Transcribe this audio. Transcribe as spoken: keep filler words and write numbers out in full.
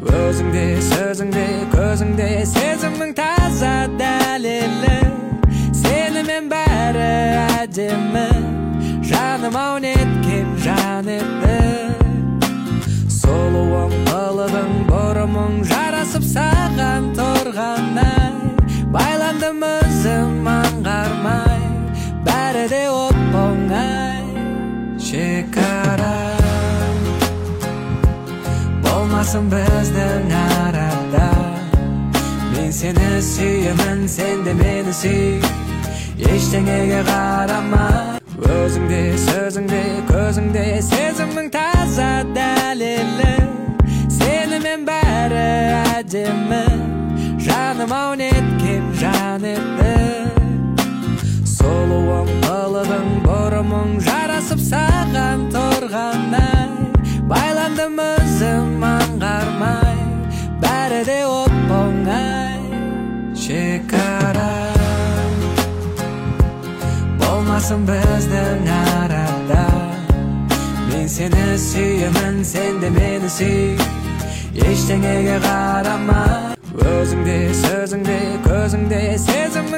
Өзіңде, сөзіңде, көзіңде сезімнің таза дәлелі. Сенімен бәрі әдемі, жаным-ау неткен жан еді. Сұлуың, қылығың, бұрымың жарасып саған тұрғандай, байландым өзім аңғармай, бәрі де оп-оңай. Шекара болмасын біздің арада, мен сені сүйемін, сен де мені сүй, ештеңеге қарама. Өзіңде, сөзіңде, көзіңде сезімнің таза дәлелі. Сенімен бәрі әдемі, жаным-ау неткен жан еді. Сұлуың, қылығың, бұрымың жарасып саған тұрғандай, байландым өзім аңғармай, бәрі де оп-оңай. Шекара болмасын біздің арада, мен сені сүйемін, сен де мені сүй, ештеңеге қарама. Өзіңде, сөзіңде, көзіңде сезімің